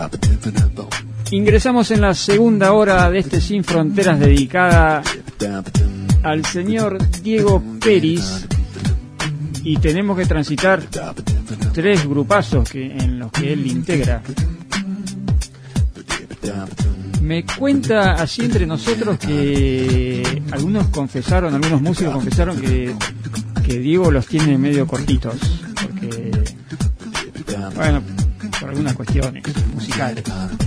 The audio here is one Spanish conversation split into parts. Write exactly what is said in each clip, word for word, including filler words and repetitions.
Ingresamos en la segunda hora de este Sin Fronteras dedicada al señor Diego Peris y tenemos que transitar tres grupazos que, en los que él integra. Me cuenta así entre nosotros que algunos confesaron, algunos músicos confesaron que, que Diego los tiene medio cortitos, porque, bueno, por algunas cuestiones musicales.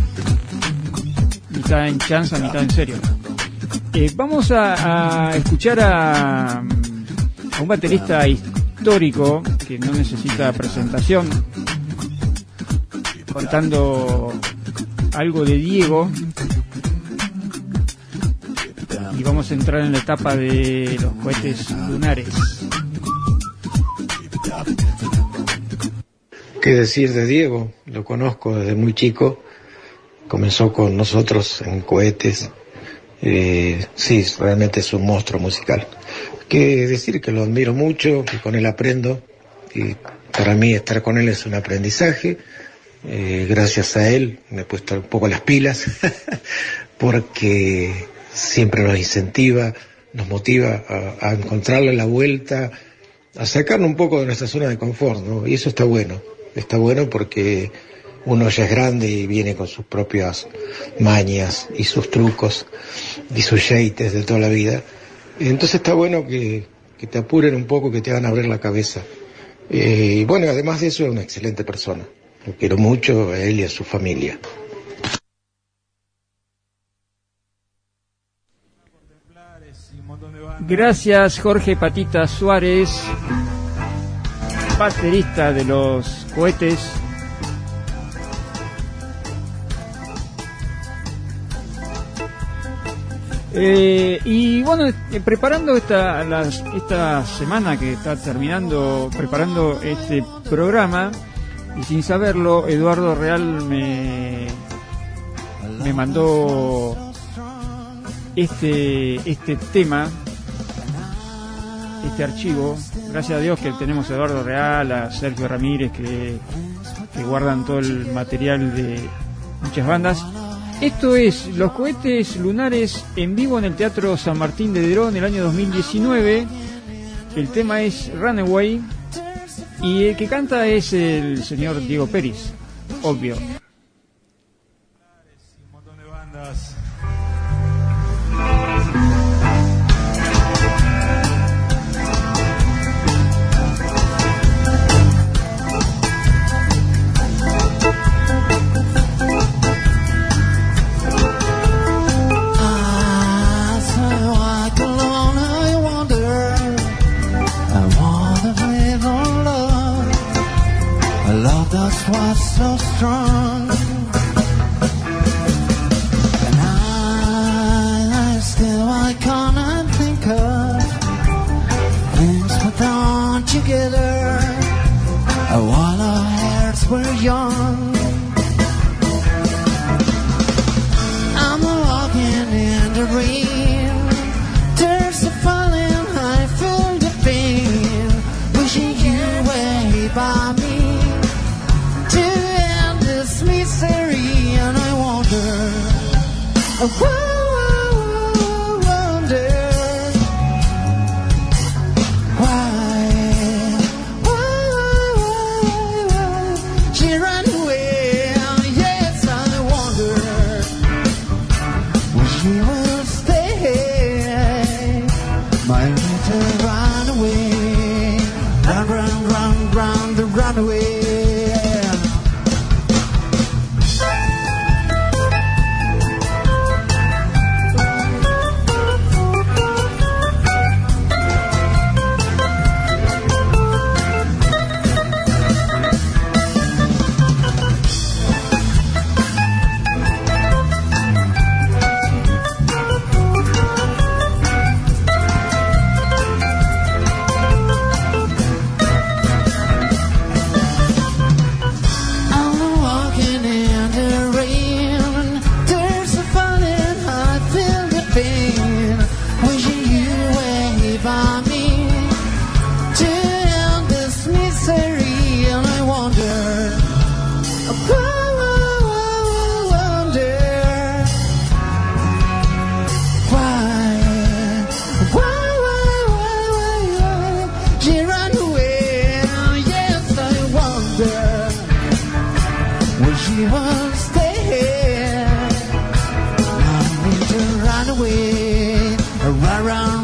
Mitad en chanza, mitad en serio. Eh, vamos a, a escuchar a, a un baterista histórico que no necesita presentación, contando algo de Diego, y vamos a entrar en la etapa de los cohetes lunares. ¿Qué decir de Diego? Lo conozco desde muy chico. Comenzó con nosotros en cohetes. Eh, sí, realmente es un monstruo musical. ¿Qué decir? Que lo admiro mucho, que con él aprendo. Y para mí estar con él es un aprendizaje. Eh, gracias a él me he puesto un poco las pilas, porque siempre nos incentiva, nos motiva a, a encontrarle la vuelta, a sacarnos un poco de nuestra zona de confort, ¿no? Y eso está bueno. Está bueno porque uno ya es grande y viene con sus propias mañas y sus trucos y sus yates de toda la vida. Entonces está bueno que, que te apuren un poco, que te hagan abrir la cabeza. Eh, y bueno, además de eso es una excelente persona. Lo quiero mucho a él y a su familia. Gracias, Jorge Patita Suárez, baterista de los cohetes. Eh, y bueno, eh, preparando esta, las, esta semana que está terminando, preparando este programa, y sin saberlo, Eduardo Real me, me mandó este, este tema, este archivo. Gracias a Dios que tenemos a Eduardo Real, a Sergio Ramírez, que, que guardan todo el material de muchas bandas. Esto es Los Cohetes Lunares en vivo en el Teatro San Martín de Deró en el año dos mil diecinueve. El tema es Runaway y el que canta es el señor Diego Peris, obvio. That's what's so strong. And I, I still I cannot think of things put on together while our hearts were young. I'm walking in the rain, tears are falling, I feel the pain, wishing you were here by me. Misery, and I wonder, oh, wonder why, why, why she ran away. Yes, I wonder will she will stay. My winter run away, run, run, run, run, the runaway.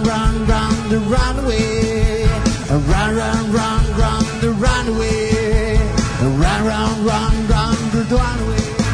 run, run, the runaway. Run, run, run, run, the runaway. Run, run, run, run, the runaway.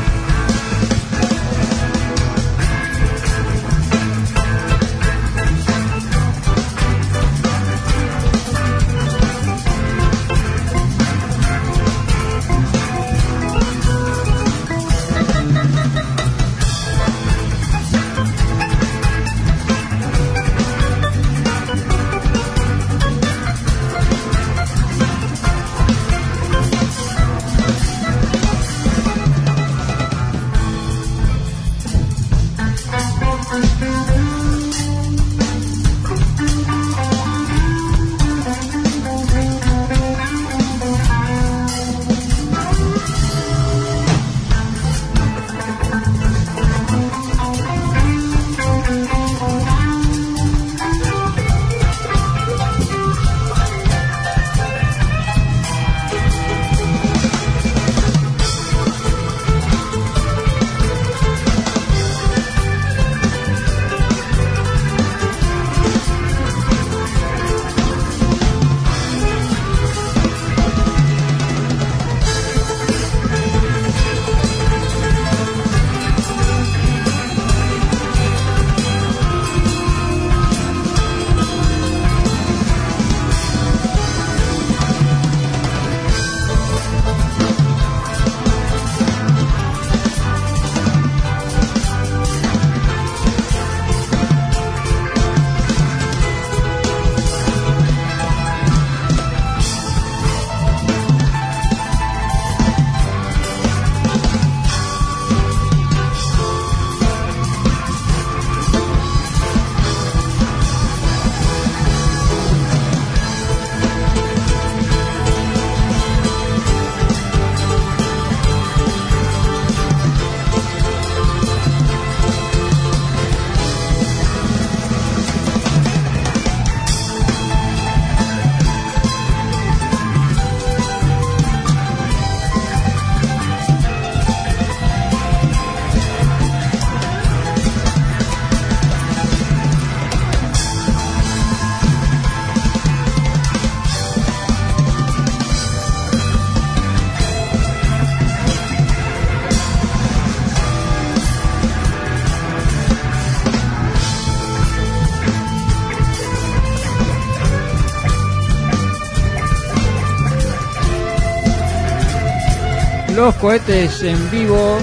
Los Cohetes en vivo,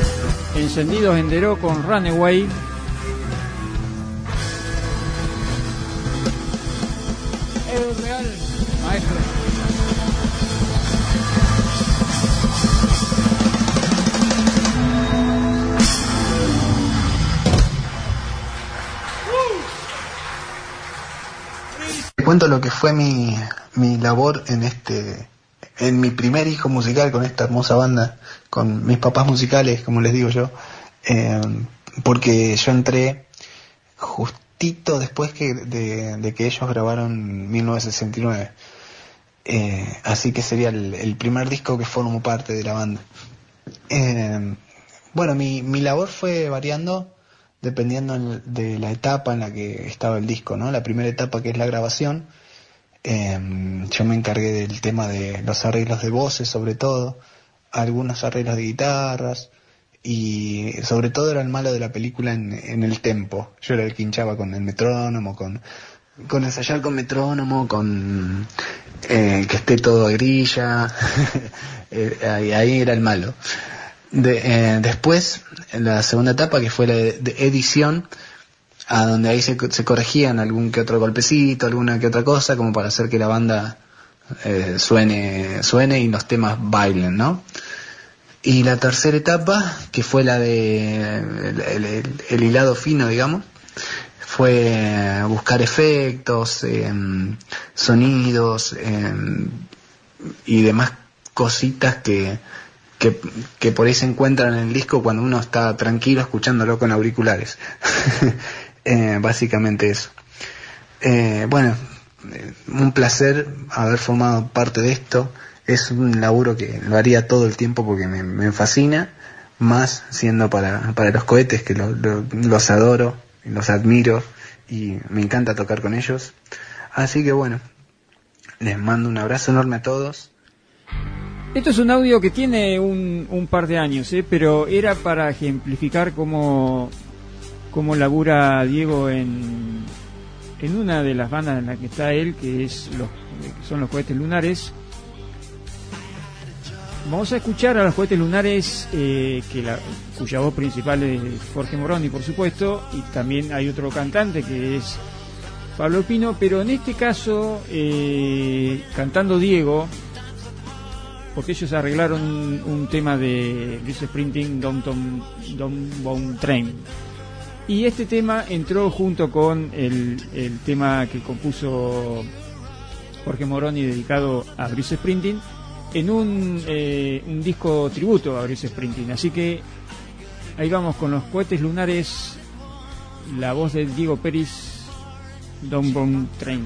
encendidos en Deró con Runaway. Es real, maestro. Te cuento lo que fue mi, mi labor en este... en mi primer disco musical con esta hermosa banda, con mis papás musicales, como les digo yo, eh, porque yo entré justito después que de, de que ellos grabaron mil novecientos sesenta y nueve, eh, así que sería el, el primer disco que formo parte de la banda. Eh, bueno, mi, mi labor fue variando dependiendo de la etapa en la que estaba el disco, ¿no? La primera etapa, que es la grabación, Eh, yo me encargué del tema de los arreglos de voces, sobre todo, algunos arreglos de guitarras, y sobre todo era el malo de la película en, en el tempo. Yo era el que hinchaba con el metrónomo, con, con ensayar con metrónomo, con eh, que esté todo a grilla. eh, ahí, ahí era el malo. De, eh, después, en la segunda etapa, que fue la de, de edición, a donde ahí se, se corregían algún que otro golpecito, alguna que otra cosa, como para hacer que la banda eh, suene suene y los temas bailen, ¿no? Y la tercera etapa, que fue la de el, el, el, el hilado fino, digamos, fue buscar efectos, eh, sonidos eh, y demás cositas que, que que por ahí se encuentran en el disco cuando uno está tranquilo escuchándolo con auriculares. Eh, básicamente eso. Eh, bueno, eh, un placer haber formado parte de esto. Es un laburo que lo haría todo el tiempo porque me, me fascina, más siendo para, para los Cohetes, que lo, lo, los adoro, los admiro y me encanta tocar con ellos. Así que bueno, les mando un abrazo enorme a todos. Esto es un audio que tiene un, un par de años, ¿eh? Pero era para ejemplificar cómo, cómo labura Diego en, en una de las bandas en la que está él, que es los, que son los Cohetes Lunares. Vamos a escuchar a los Cohetes Lunares, eh, que la, cuya voz principal es Jorge Moroni, por supuesto, y también hay otro cantante que es Pablo Pino, pero en este caso eh, cantando Diego, porque ellos arreglaron un, un tema de Bruce Springsteen, Downtown, Downtown Train, y este tema entró junto con el, el tema que compuso Jorge Moroni dedicado a Bruce Springsteen en un, eh, un disco tributo a Bruce Springsteen. Así que ahí vamos con los Cohetes Lunares, la voz de Diego Pérez, Downtown Train.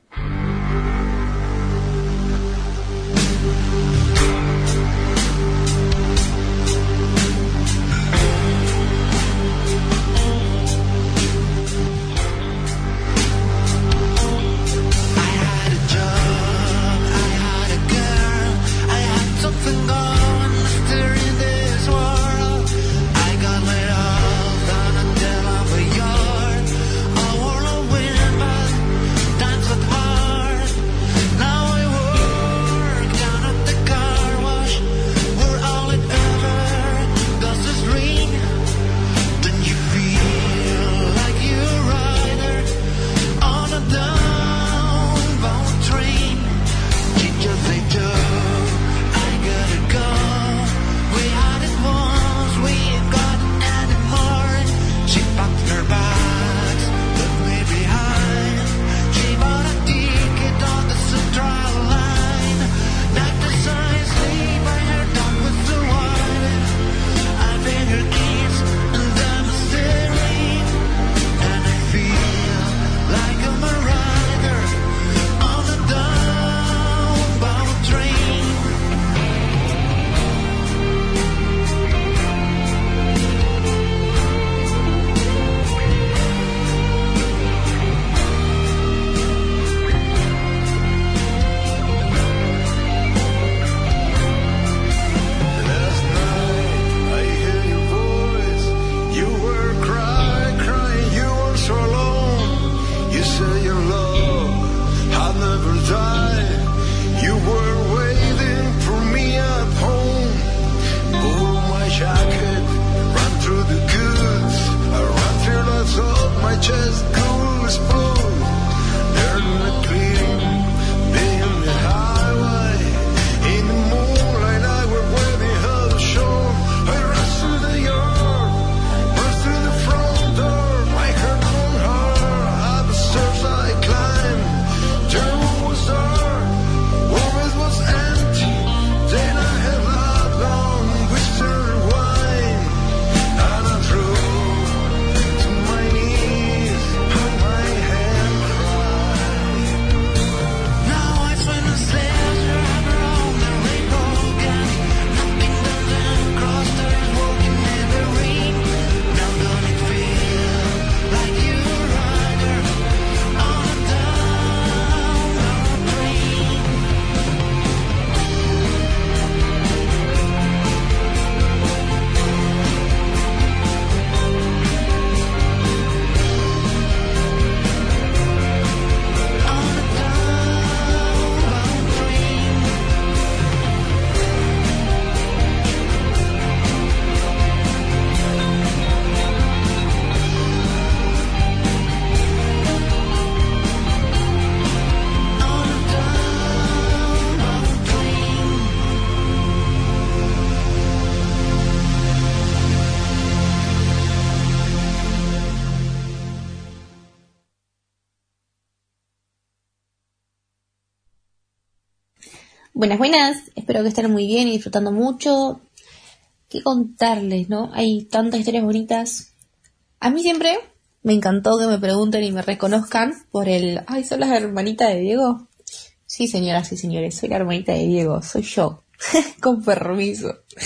Buenas, buenas, espero que estén muy bien y disfrutando mucho. ¿Qué contarles, no? Hay tantas historias bonitas. A mí siempre me encantó que me pregunten y me reconozcan por el... Ay, ¿son las hermanitas de Diego? Sí, señoras y señores, soy la hermanita de Diego, soy yo. Con permiso.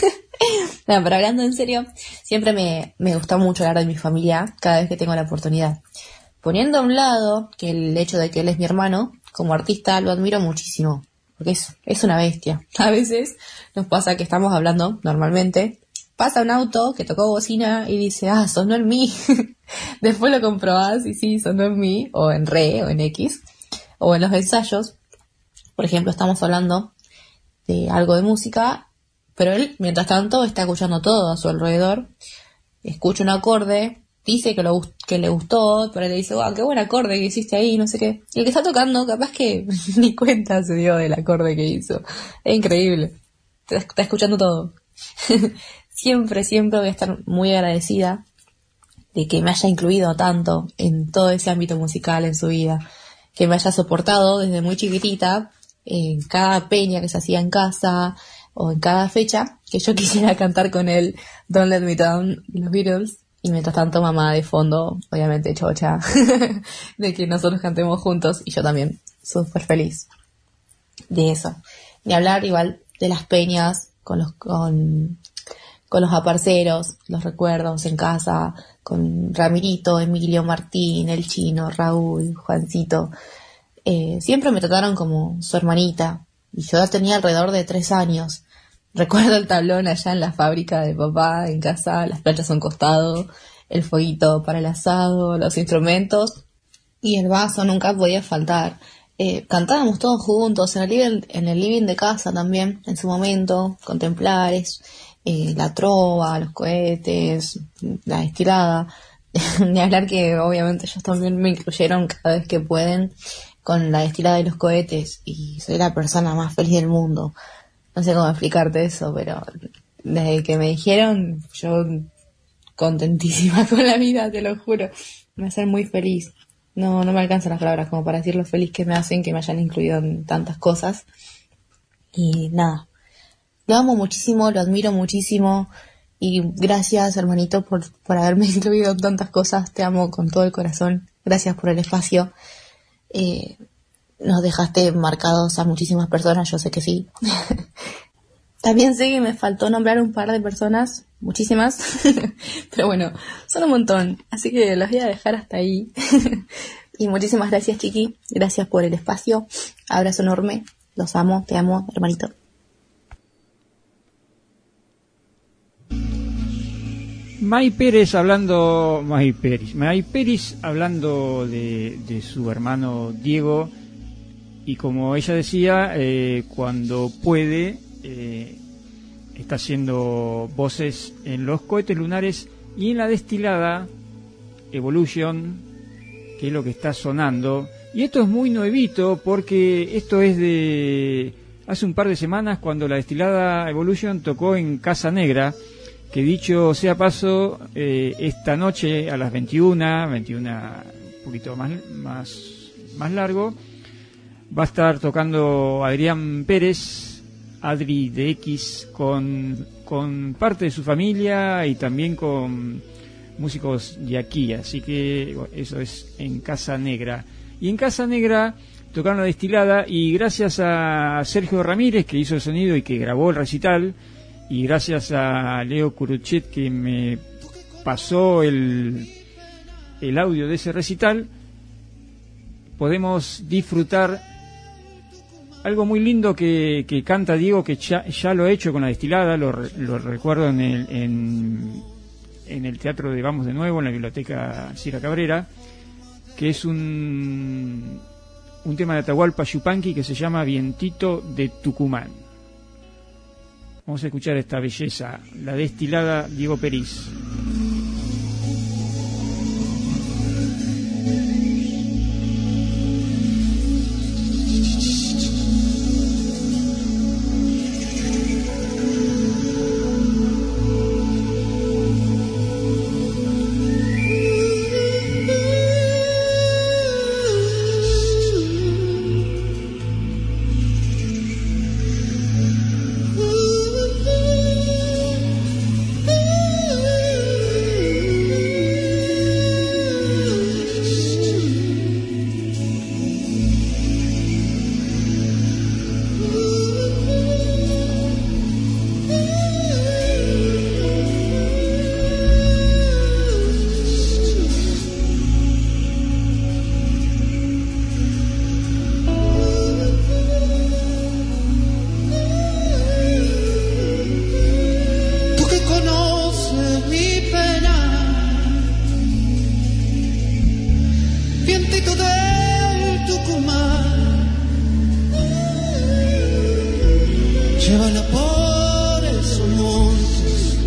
No, pero hablando en serio, siempre me, me gusta mucho hablar de mi familia cada vez que tengo la oportunidad. Poniendo a un lado que el hecho de que él es mi hermano, como artista lo admiro muchísimo, porque es, es una bestia. A veces nos pasa que estamos hablando normalmente, pasa un auto que tocó bocina y dice, ah, sonó en mí. Después lo comprobás y sí, sonó en mí, o en re, o en X, o en los ensayos. Por ejemplo, estamos hablando de algo de música, pero él, mientras tanto, está escuchando todo a su alrededor, escucha un acorde, dice que, lo, que le gustó, pero le dice, wow, qué buen acorde que hiciste ahí, no sé qué. Y el que está tocando, capaz que ni cuenta se dio del acorde que hizo. Es increíble. Está, está escuchando todo. Siempre, siempre voy a estar muy agradecida de que me haya incluido tanto en todo ese ámbito musical en su vida. Que me haya soportado desde muy chiquitita en cada peña que se hacía en casa o en cada fecha que yo quisiera cantar con él Don't Let Me Down y los Beatles. Y mientras tanto mamá de fondo, obviamente chocha, de que nosotros cantemos juntos y yo también, súper feliz de eso. Ni hablar igual de las peñas con los con, con los aparceros, los recuerdos en casa, con Ramirito, Emilio, Martín, el Chino, Raúl, Juancito. Eh, siempre me trataron como su hermanita y yo ya tenía alrededor de tres años. Recuerdo el tablón allá en la fábrica de papá, en casa, las planchas a un costado, el fueguito para el asado, los instrumentos y el vaso nunca podía faltar. Eh, cantábamos todos juntos en el living, en el living de casa también, en su momento, contemplares, eh, la trova, los cohetes, la destilada. Ni hablar que obviamente ellos también me incluyeron cada vez que pueden con la destilada y los cohetes y soy la persona más feliz del mundo. No sé cómo explicarte eso, pero desde que me dijeron, yo contentísima con la vida, te lo juro. Me hacen muy feliz. No, no me alcanzan las palabras como para decir lo feliz que me hacen, que me hayan incluido en tantas cosas. Y nada, lo amo muchísimo, lo admiro muchísimo. Y gracias, hermanito, por, por haberme incluido en tantas cosas. Te amo con todo el corazón. Gracias por el espacio. Eh... Nos dejaste marcados a muchísimas personas, yo sé que sí. También sé que me faltó nombrar un par de personas, muchísimas, pero bueno, son un montón, así que los voy a dejar hasta ahí. Y muchísimas gracias, Chiqui, gracias por el espacio, abrazo enorme, los amo, te amo, hermanito. May Pérez hablando, May Pérez, May Pérez hablando de, de su hermano Diego. Y como ella decía, eh, cuando puede, eh, está haciendo voces en los cohetes lunares y en la destilada Evolution, que es lo que está sonando. Y esto es muy nuevito porque esto es de hace un par de semanas cuando la destilada Evolution tocó en Casa Negra, que dicho sea paso, eh, esta noche a las veintiuna, veintiuna un poquito más, más, más largo, va a estar tocando Adrián Pérez, Adri de X, con, con parte de su familia y también con músicos de aquí, así que eso es en Casa Negra. Y en Casa Negra tocaron la destilada y gracias a Sergio Ramírez que hizo el sonido y que grabó el recital, y gracias a Leo Curuchet que me pasó el, el audio de ese recital, podemos disfrutar algo muy lindo que, que canta Diego, que ya, ya lo he hecho con la destilada, lo, lo recuerdo en el, en, en el Teatro de Vamos de Nuevo, en la Biblioteca Cira Cabrera, que es un, un tema de Atahualpa Yupanqui que se llama Vientito de Tucumán. Vamos a escuchar esta belleza, la destilada Diego Pérez. Ooh. llévala por esos montes,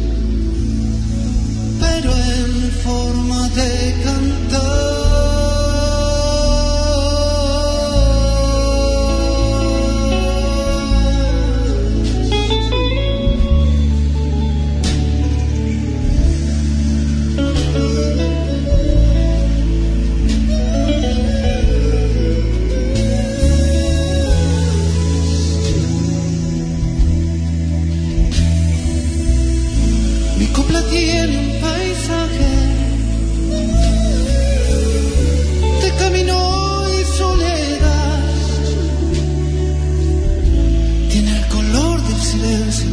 pero en forma de cantar. Tiene un paisaje de camino y soledad, tiene el color del silencio,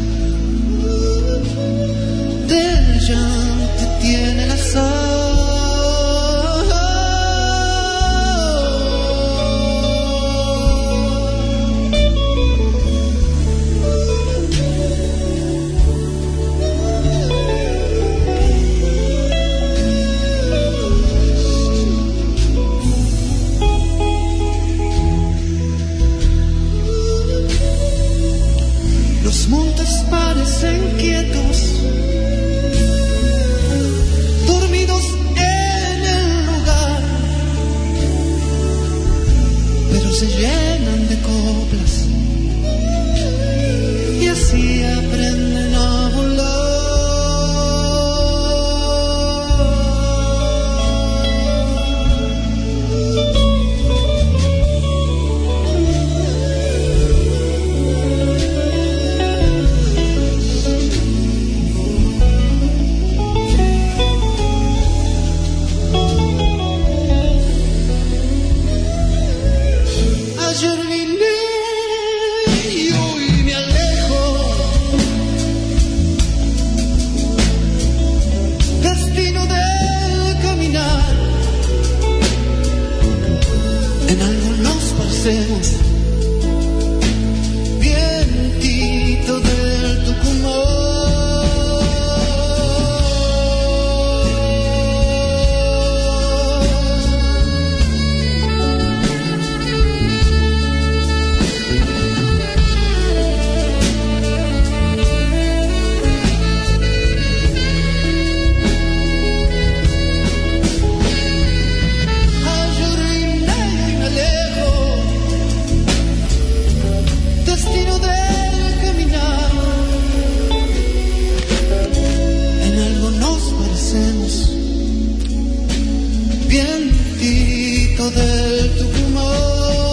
del llanto, tiene la sal. Los montes parecen quietos, dormidos en el lugar, pero se llenan de coplas y así aprenden a volar. Vientito del Tucumán. Destino del caminar, en algo nos parecemos, vientito del Tucumán.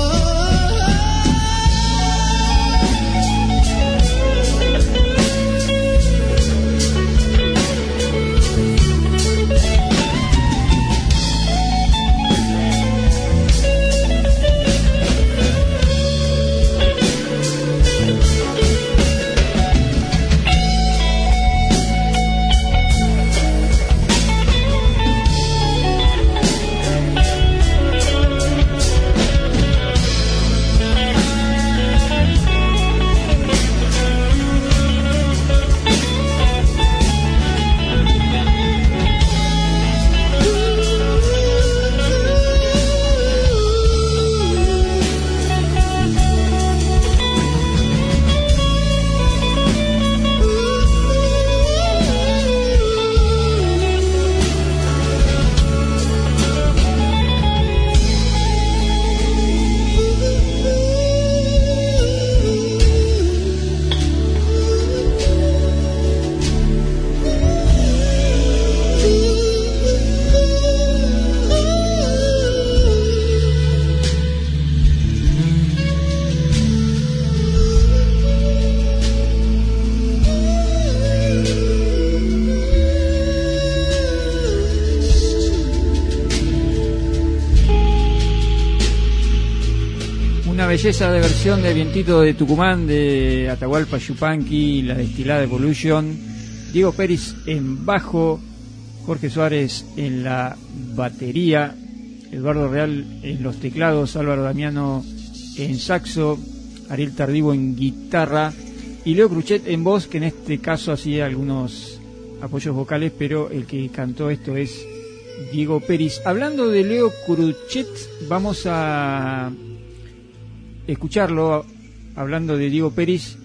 Belleza de versión de Vientito de Tucumán de Atahualpa Yupanqui, la destilada Evolution, Diego Pérez en bajo, Jorge Suárez en la batería, Eduardo Real en los teclados, Álvaro Damiano en saxo, Ariel Tardivo en guitarra y Leo Cruchet en voz, que en este caso hacía algunos apoyos vocales, pero el que cantó esto es Diego Pérez. Hablando de Leo Cruchet, vamos a escucharlo hablando de Diego Pérez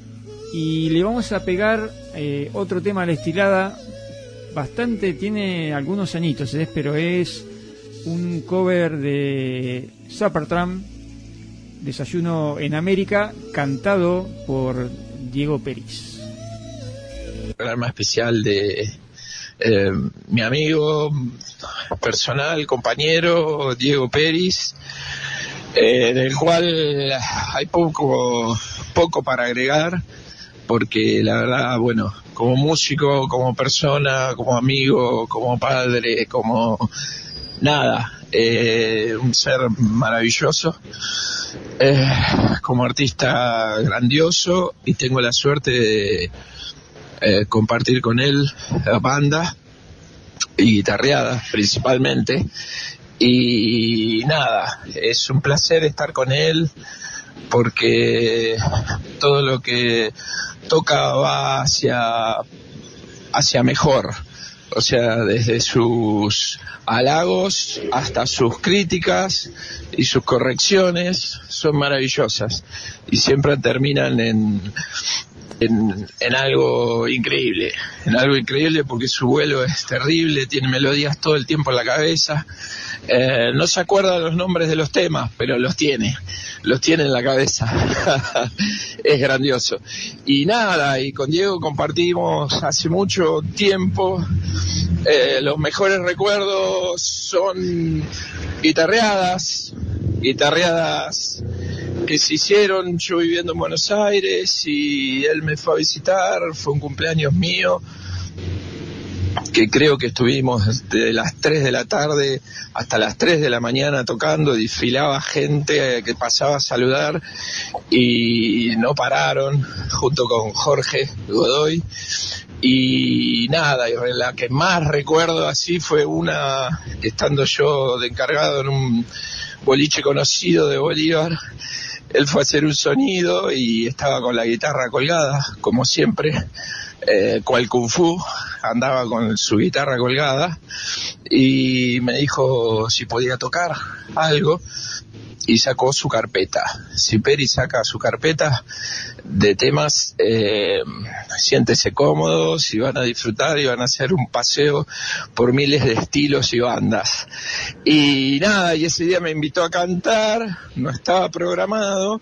y le vamos a pegar eh, otro tema a la estilada, bastante, tiene algunos añitos, ¿eh? Pero es un cover de Supertramp, Desayuno en América, cantado por Diego Peris. Programa especial de eh, mi amigo personal, compañero Diego Peris, eh, del cual hay poco, poco para agregar, porque la verdad, bueno, como músico, como persona, como amigo, como padre, como nada, eh, un ser maravilloso, eh, como artista grandioso, y tengo la suerte de eh, compartir con él la banda y guitarreada principalmente, y nada, es un placer estar con él porque todo lo que toca va hacia hacia mejor, o sea, desde sus halagos hasta sus críticas y sus correcciones son maravillosas y siempre terminan en en, en algo increíble, en algo increíble porque su vuelo es terrible, tiene melodías todo el tiempo en la cabeza, eh, no se acuerda los nombres de los temas, pero los tiene, los tiene en la cabeza. Es grandioso. Y nada, y con Diego compartimos hace mucho tiempo, eh, los mejores recuerdos son guitarreadas, guitarreadas que se hicieron yo viviendo en Buenos Aires y él me fue a visitar, fue un cumpleaños mío, que creo que estuvimos desde las tres de la tarde hasta las tres de la mañana tocando, desfilaba gente que pasaba a saludar y no pararon, junto con Jorge Godoy. Y nada, y la que más recuerdo así fue una que estando yo de encargado en un boliche conocido de Bolívar, él fue a hacer un sonido y estaba con la guitarra colgada, como siempre, eh, cual Kung Fu, andaba con su guitarra colgada y me dijo si podía tocar algo y sacó su carpeta. Si Peri saca su carpeta de temas, eh, siéntese cómodos y van a disfrutar y van a hacer un paseo por miles de estilos y bandas. Y nada, y ese día me invitó a cantar, no estaba programado,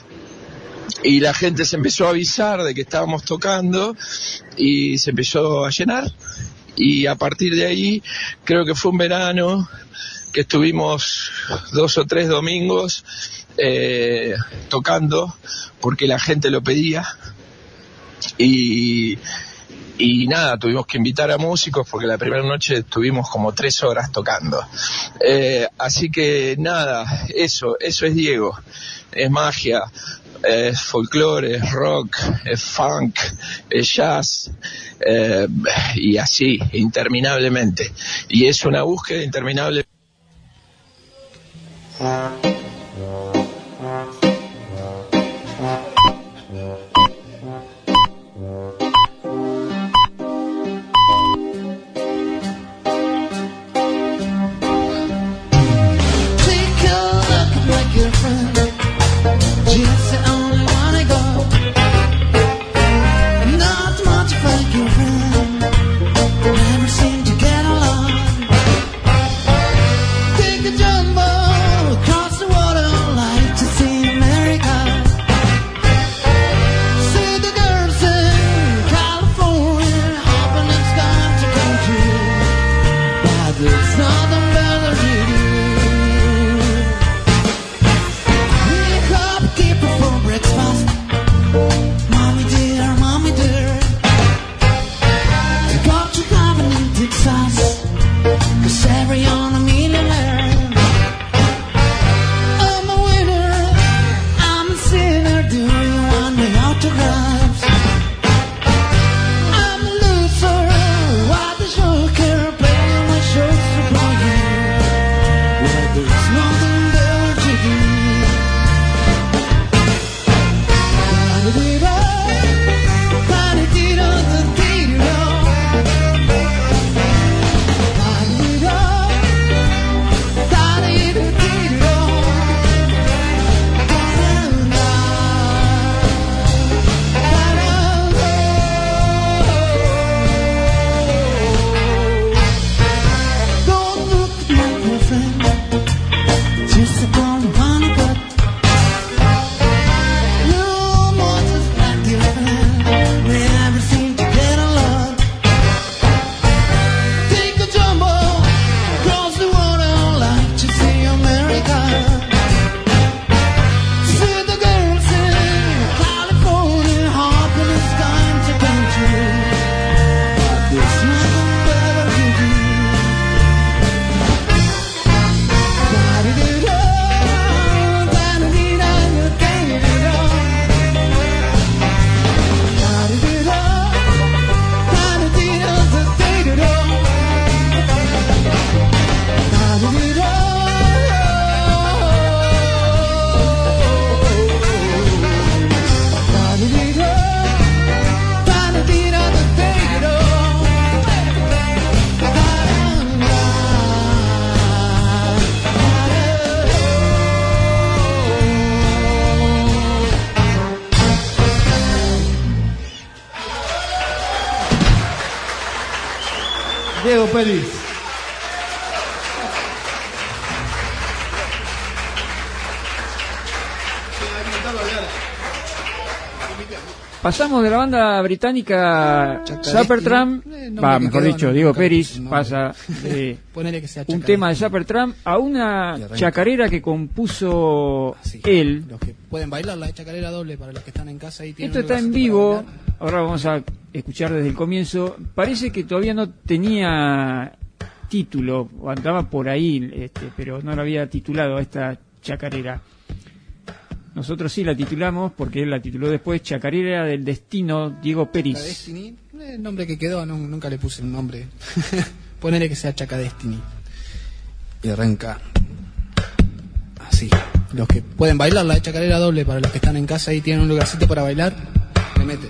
y la gente se empezó a avisar de que estábamos tocando y se empezó a llenar, y a partir de ahí creo que fue un verano que estuvimos dos o tres domingos eh, tocando porque la gente lo pedía, y y nada, tuvimos que invitar a músicos porque la primera noche estuvimos como tres horas tocando, eh, así que nada, eso eso es Diego, es magia, es folclore, es rock, es funk, es jazz, eh, y así, interminablemente, y es una búsqueda interminable. Across the Diego Pérez. Pasamos de la banda británica Supertramp, va, mejor dicho, Diego Pérez pasa de un tema de Supertramp a una chacarera que compuso él. Los que pueden bailar la chacarera doble para los que están en casa. Y esto está en vivo, ahora vamos a escuchar desde el comienzo. Parece que todavía no tenía título, o andaba por ahí, este, pero no lo había titulado a esta chacarera. Nosotros sí la titulamos, porque él la tituló después, Chacarera del Destino, Diego Pérez. Chacadestiny, el nombre que quedó, no, nunca le puse un nombre. Ponele que sea Chacadestiny. Y arranca así. Los que pueden bailar la chacarera doble, para los que están en casa y tienen un lugarcito para bailar, le meten.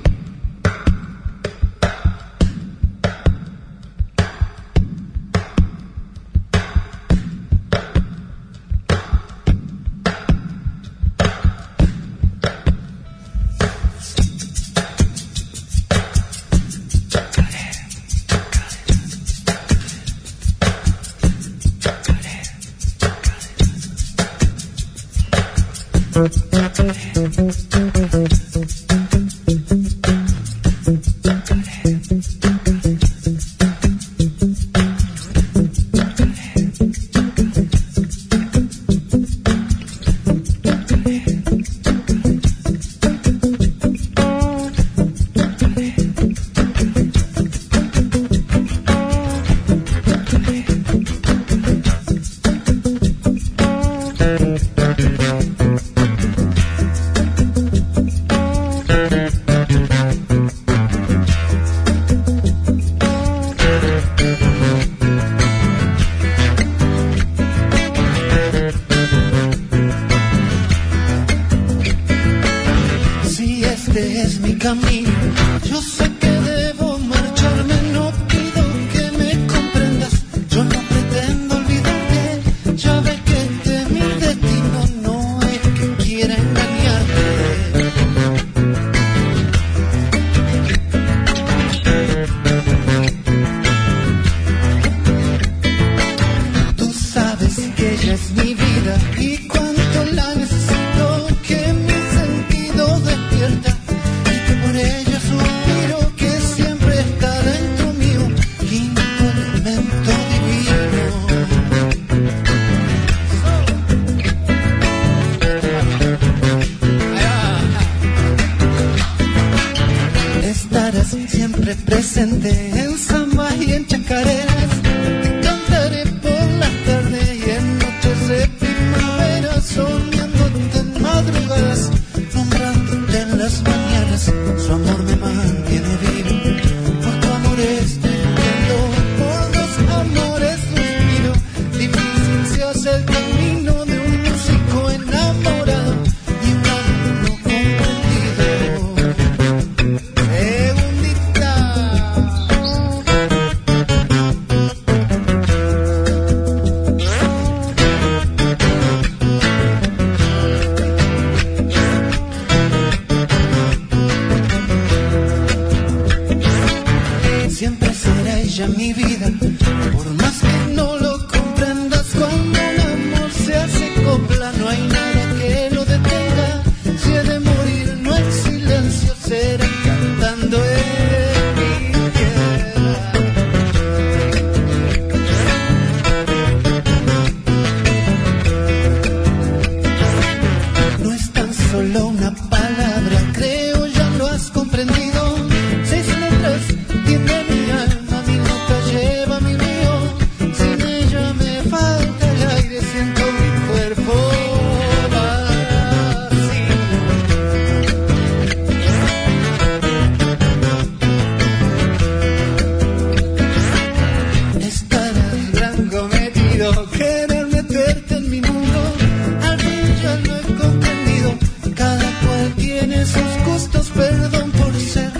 Sus gustos, perdón por ser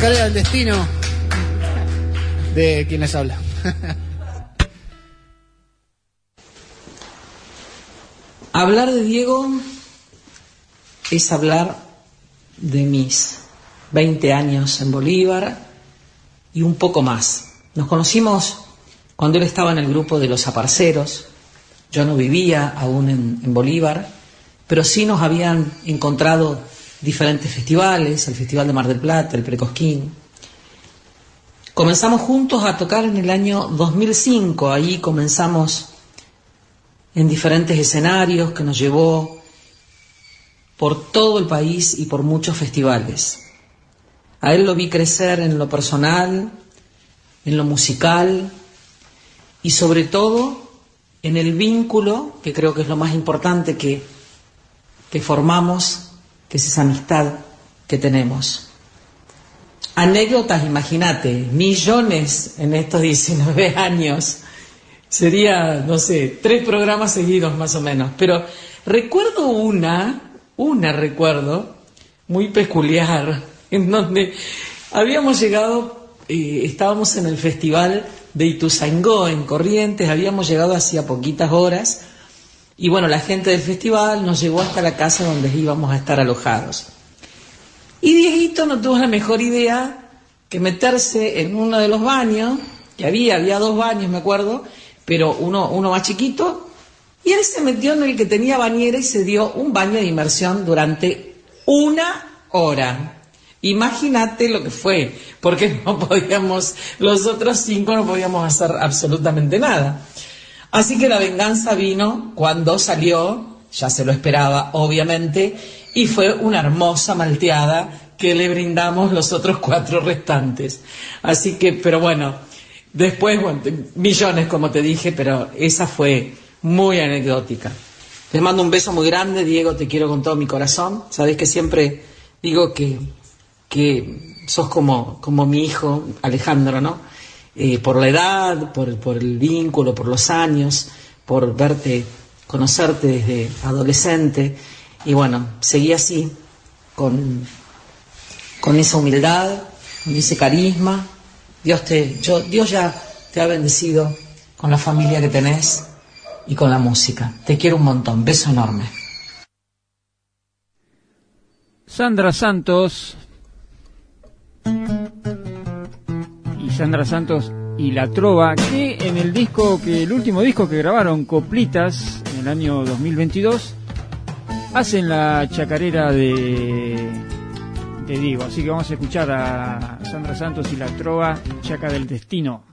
Chacarera del Destino de quien les habla. Hablar de Diego es hablar de mis veinte años en Bolívar y un poco más. Nos conocimos cuando él estaba en el grupo de los Aparceros. Yo no vivía aún en, en Bolívar, pero sí nos habían encontrado diferentes festivales, el Festival de Mar del Plata, el Precosquín. Comenzamos juntos a tocar en el año dos mil cinco, ahí comenzamos en diferentes escenarios que nos llevó por todo el país y por muchos festivales. A él lo vi crecer en lo personal, en lo musical y sobre todo en el vínculo, que creo que es lo más importante que, que formamos, que es esa amistad que tenemos. Anécdotas, imagínate, millones en estos diecinueve años. Sería, no sé, tres programas seguidos más o menos. Pero recuerdo una, una recuerdo, muy peculiar, en donde habíamos llegado, eh, estábamos en el festival de Ituzaingó, en Corrientes, habíamos llegado hacía poquitas horas, y bueno, la gente del festival nos llevó hasta la casa donde íbamos a estar alojados. Y Dieguito no tuvo la mejor idea que meterse en uno de los baños, que había, había dos baños, me acuerdo, pero uno, uno más chiquito, y él se metió en el que tenía bañera y se dio un baño de inmersión durante una hora. Imagínate lo que fue, porque no podíamos, los otros cinco no podíamos hacer absolutamente nada. Así que la venganza vino cuando salió, ya se lo esperaba, obviamente, y fue una hermosa malteada que le brindamos los otros cuatro restantes. Así que, pero bueno, después, bueno, millones como te dije, pero esa fue muy anecdótica. Les mando un beso muy grande, Diego, te quiero con todo mi corazón. Sabés que siempre digo que, que sos como, como mi hijo Alejandro, ¿no? Eh, por la edad, por, por el vínculo, por los años, por verte, conocerte desde adolescente. Y bueno, seguí así, con, con esa humildad, con ese carisma. Dios te, yo, Dios ya te ha bendecido con la familia que tenés y con la música. Te quiero un montón. Beso enorme. Sandra Santos. Y Sandra Santos y La Trova, que en el disco, que el último disco que grabaron, Coplitas, en el año dos mil veintidós, hacen la chacarera de, de Diego. Así que vamos a escuchar a Sandra Santos y La Trova, Chaca del Destino.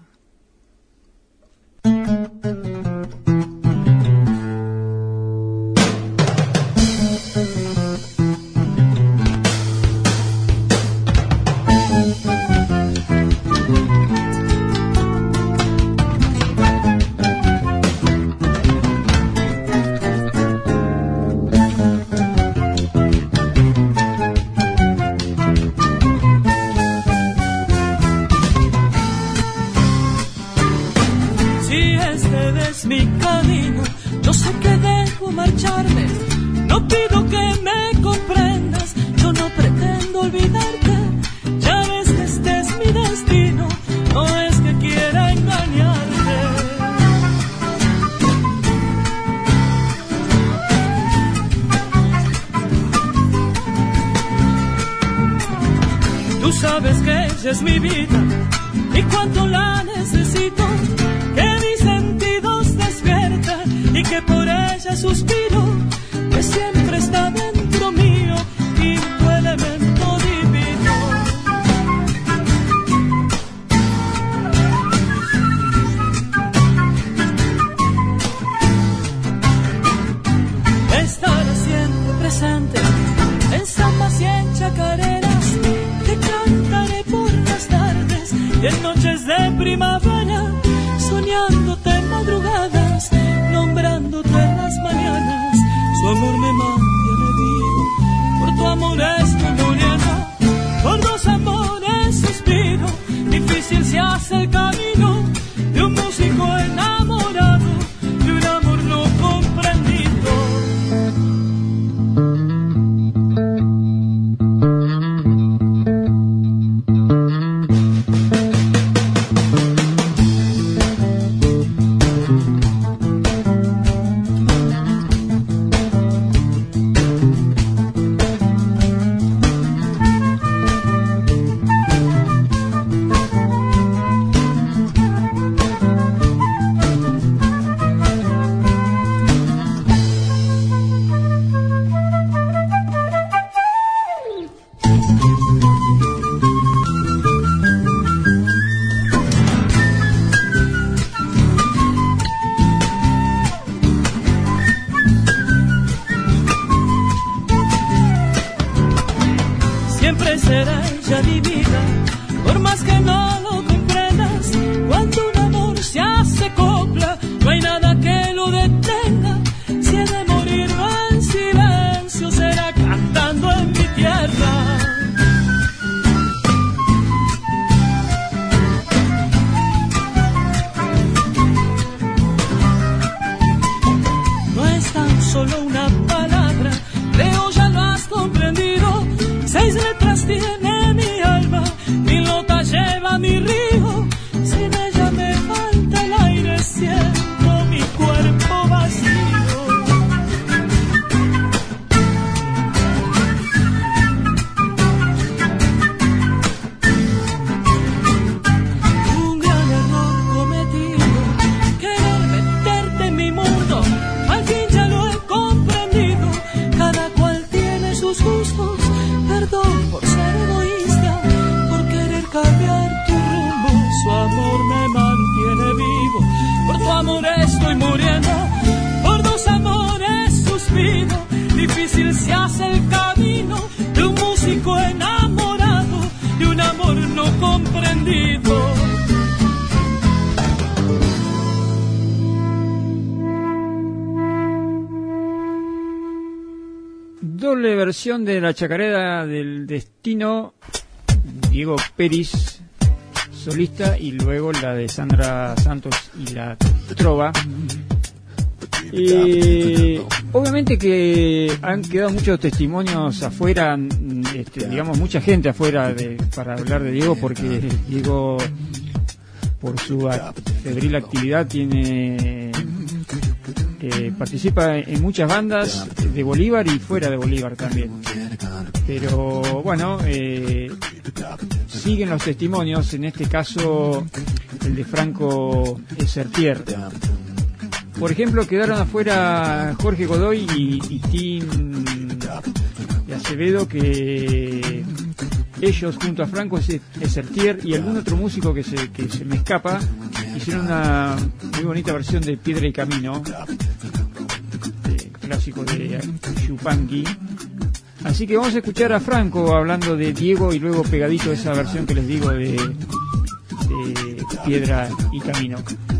Es mi vida y cuánto la necesito, que mis sentidos despiertan y que por ella suspiro, que siempre está dentro mío y tu elemento divino. Estará siempre presente en zambas y en chacareras, te cantaré por tardes y en noches de primavera, soñándote en madrugadas, nombrándote en las mañanas. Su amor me mantiene vivo, por tu amor estoy muriendo, por dos amores suspiro, difícil se hace el camino de un músico enamorado, de un amor no comprendido. mi río, sin ella me falta el aire, siento mi cuerpo vacío. Un gran error cometido, querer meterte en mi mundo, al fin ya lo he comprendido, cada cual tiene sus gustos, perdón por ser egoísta, por querer cambiar tu rumbo, su amor me mantiene vivo, por tu amor estoy muriendo, por dos amores suspiro, difícil se hace el camino de un músico enamorado, de un amor no comprendido. Doble versión de la chacarera del destino, Diego Peris solista, y luego la de Sandra Santos y la trova. Eh, obviamente que han quedado muchos testimonios afuera, este, digamos mucha gente afuera de, para hablar de Diego, porque Diego, por su febril actividad, tiene eh, participa en muchas bandas de Bolívar y fuera de Bolívar también. Pero bueno, eh, siguen los testimonios, en este caso el de Franco Sertier. Por ejemplo, quedaron afuera Jorge Godoy y, y Tim de Acevedo, que ellos junto a Franco Sertier y algún otro músico que se, que se me escapa, hicieron una muy bonita versión de Piedra y Camino, de, clásico de Yupanqui. Así que vamos a escuchar a Franco hablando de Diego y luego pegadito esa versión que les digo de, de Piedra y Camino.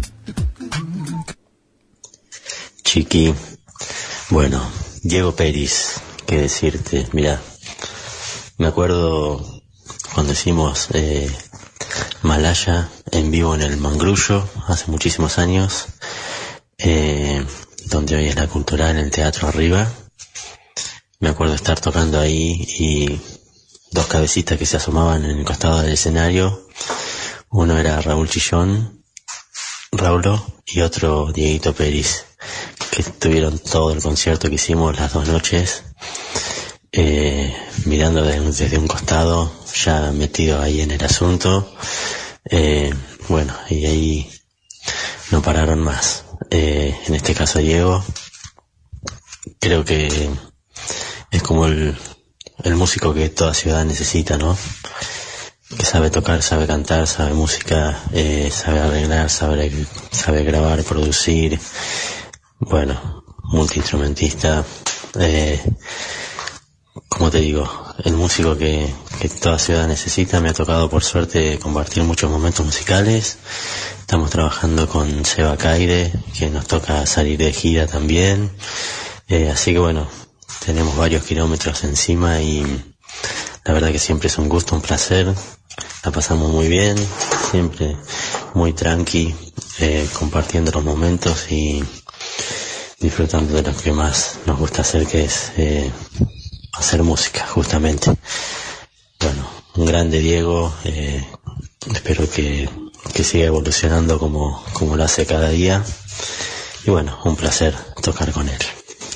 Chiqui, bueno, Diego Peris, qué decirte, mira, me acuerdo cuando hicimos eh, Malaya en vivo en el Mangrullo hace muchísimos años, eh, donde hoy es la Cultural, en el Teatro Arriba. Me acuerdo estar tocando ahí y dos cabecitas que se asomaban en el costado del escenario. Uno era Raúl Chillón, Raulo, y otro Dieguito Peris, que tuvieron todo el concierto que hicimos las dos noches, eh, mirando de, desde un costado, ya metido ahí en el asunto. Eh, bueno, y ahí no pararon más. Eh, en este caso Diego, creo que es como el, el músico que toda ciudad necesita, ¿no? Que sabe tocar, sabe cantar, sabe música, eh, sabe arreglar, sabe, sabe grabar, producir. Bueno, multiinstrumentista. Eh, como te digo, el músico que, que toda ciudad necesita. Me ha tocado, por suerte, compartir muchos momentos musicales. Estamos trabajando con Seba Caire, que nos toca salir de gira también. Eh, así que bueno, tenemos varios kilómetros encima y la verdad que siempre es un gusto, un placer. La pasamos muy bien, siempre muy tranqui, eh, compartiendo los momentos y disfrutando de lo que más nos gusta hacer, que es eh, hacer música, justamente. Bueno, un grande Diego, eh, espero que, que siga evolucionando como, como lo hace cada día. Y bueno, un placer tocar con él.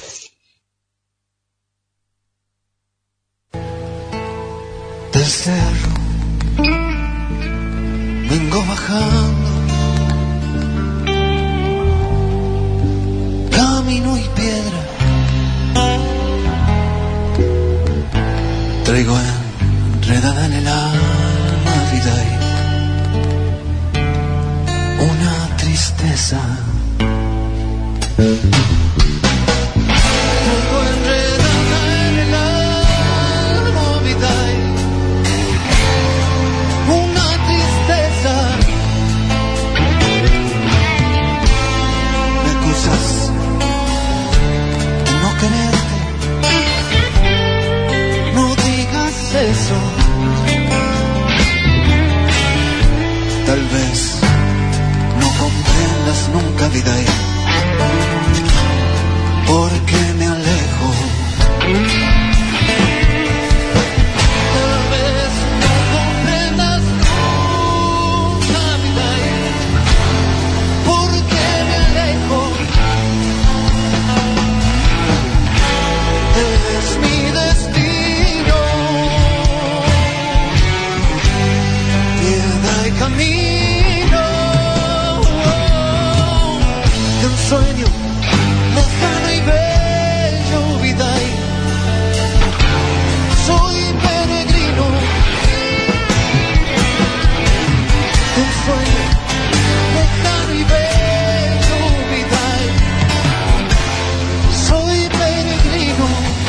Del cerro vengo bajando, camino y piedra, traigo enredada en el alma vida y una tristeza. Traigo enredada en el alma vida y no quererte, no digas eso. Tal vez no comprendas nunca vida camino de un sueño lejano y bello, vida. Soy peregrino de un sueño lejano y bello, vida. Soy peregrino.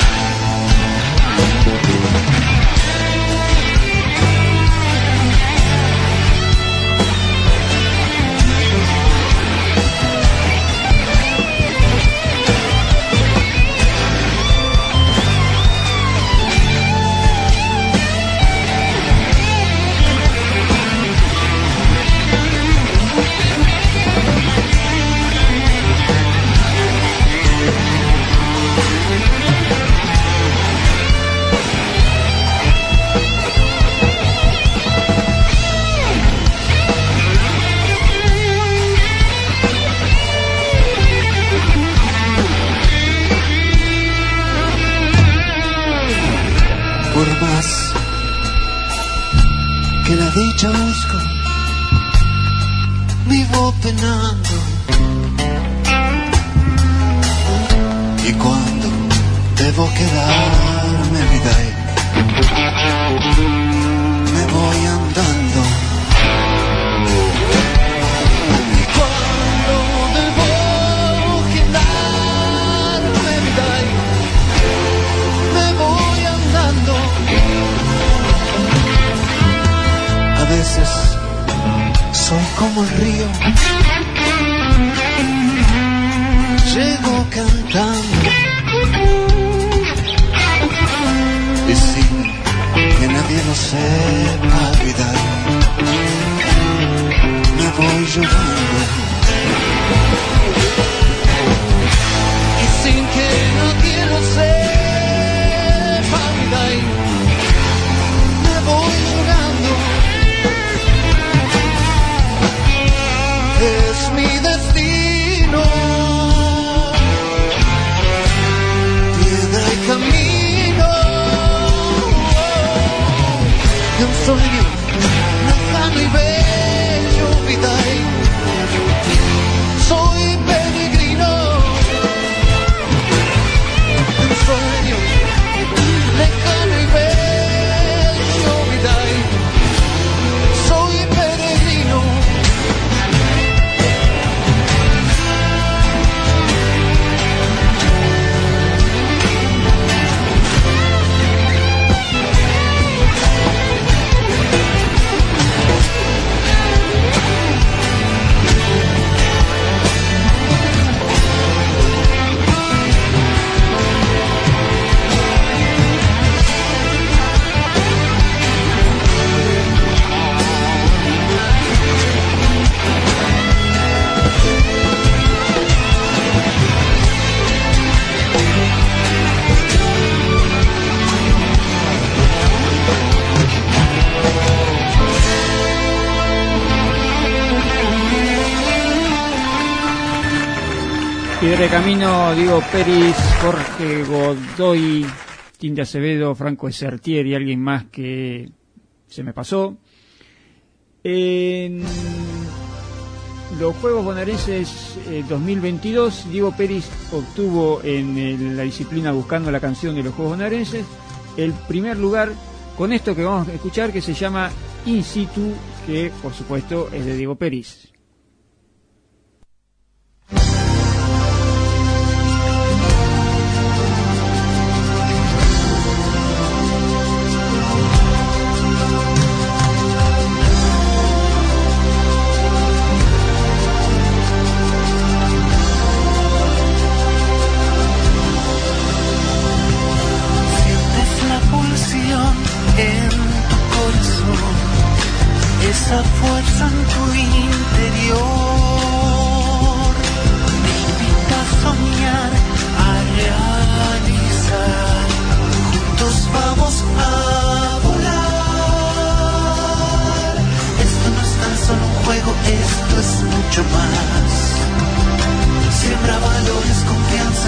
Por más que la dicha busco, vivo penando. Y cuando debo quedarme, vida, me voy andando. Y cuando debo quedarme, vida, me voy andando. A veces soy como el río, llego cantando, y sin que nadie lo sepa, vida, me voy llorando. Y sin que nadie lo sepa, vida, me voy llorando. Es mi destino, piedra y camino de un sueño lejano y bello, vida. Soy peregrino de un sueño lejano y bello, vida. Soy peregrino. Piedra de Camino, Diego Peris, Jorge Godoy, Tim de Acevedo, Franco Esertier y alguien más que se me pasó. En los Juegos Bonaerenses eh, dos mil veintidós, Diego Peris obtuvo en el, la disciplina Buscando la Canción de los Juegos Bonaerenses el primer lugar con esto que vamos a escuchar, que se llama In Situ, que por supuesto es de Diego Peris. En tu corazón, esa fuerza en tu interior te invita a soñar, a realizar. Juntos vamos a volar. Esto no es tan solo un juego, esto es mucho más. Siembra valores, confianza,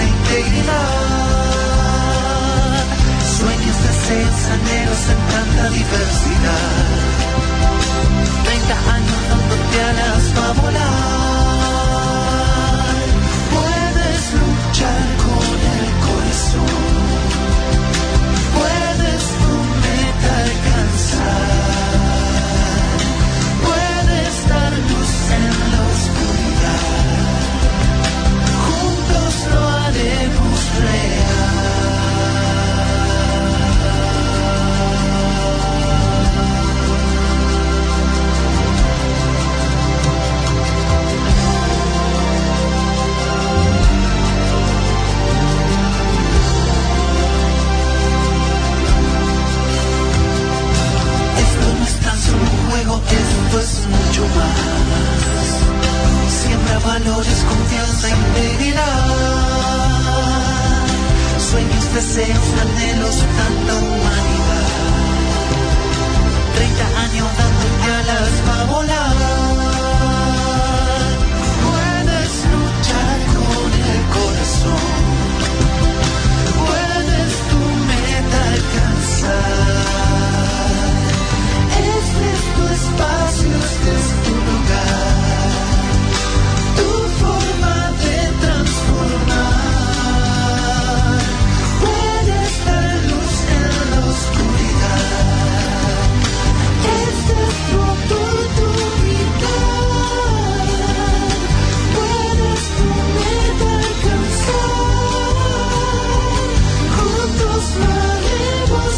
integridad. Sueños, deseos, anhelos en tanta diversidad. Treinta años esa integridad. Sueños, deseos, anhelos, tanta humanidad. Treinta años dándote alas para volar. Puedes luchar con el corazón. Puedes tu meta alcanzar. Este es tu espacio, este es tu lugar. Tu forma de transformar. Puedes dar luz en la oscuridad. Esta es tu oportunidad. Puedes tu meta alcanzar. Juntos lo haremos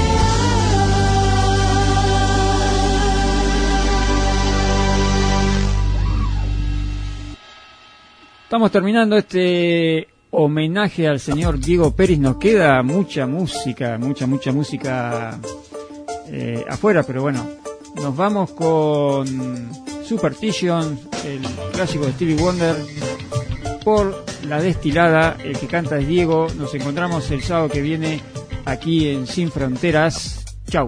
Estamos terminando este homenaje al señor Diego Pérez. Nos queda mucha música, mucha, mucha música eh, afuera, pero bueno, nos vamos con Superstition, el clásico de Stevie Wonder, por La Destilada. El que canta es Diego. Nos encontramos el sábado que viene aquí en Sin Fronteras. Chau.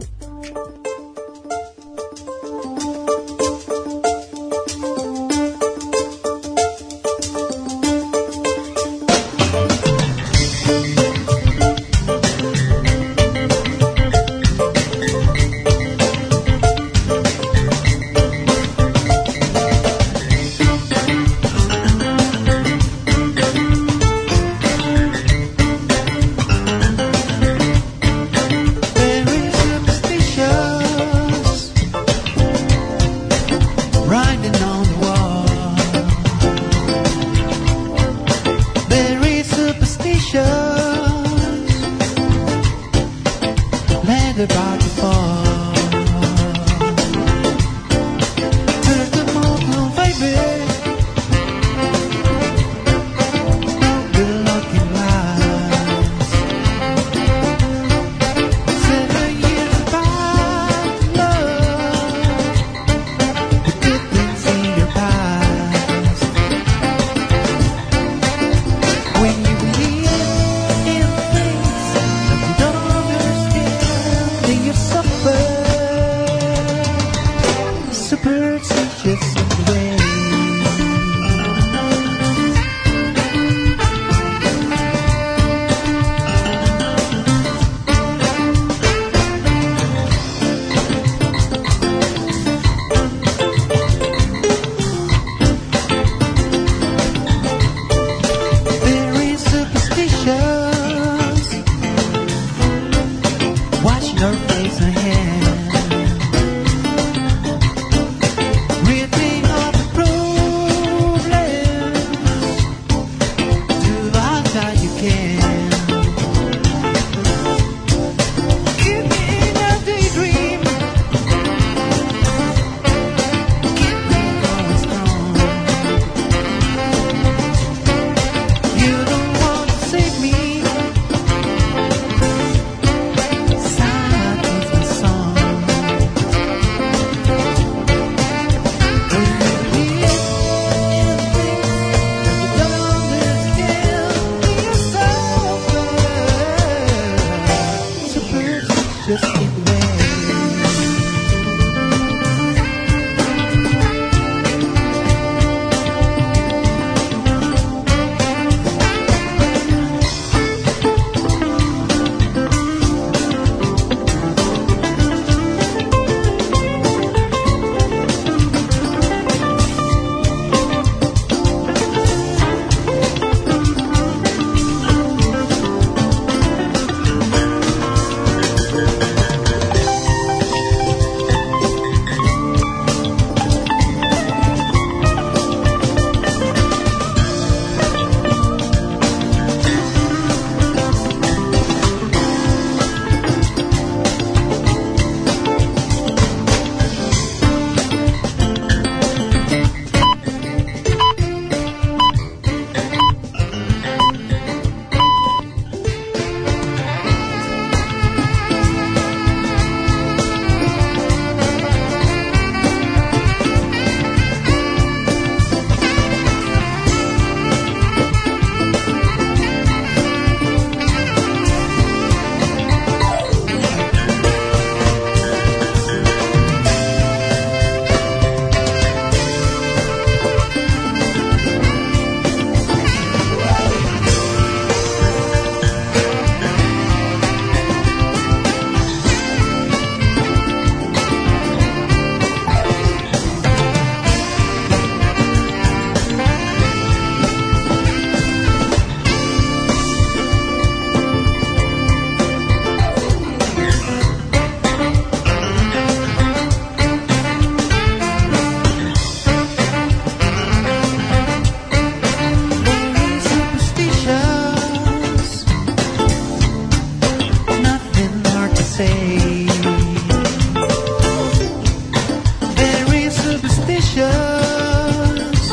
suspicious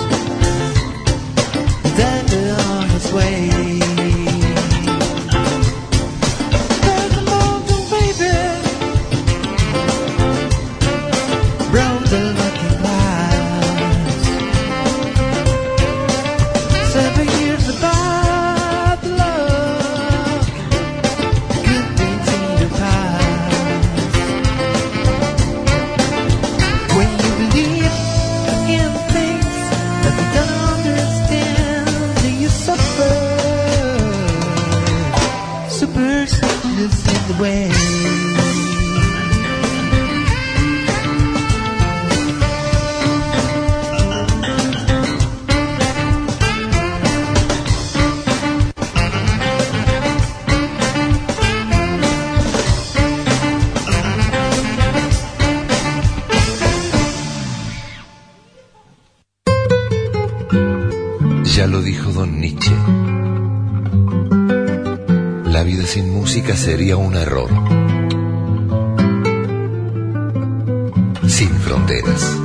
that they're on its way. There's a mountain baby, brown the looking glass. Seven years of bad luck, good things seem to pass. When you believe in things that you don't understand, you suffer. Superstitious in the way. Ya lo dijo Don Nietzsche. La vida sin música sería un error. Sin fronteras.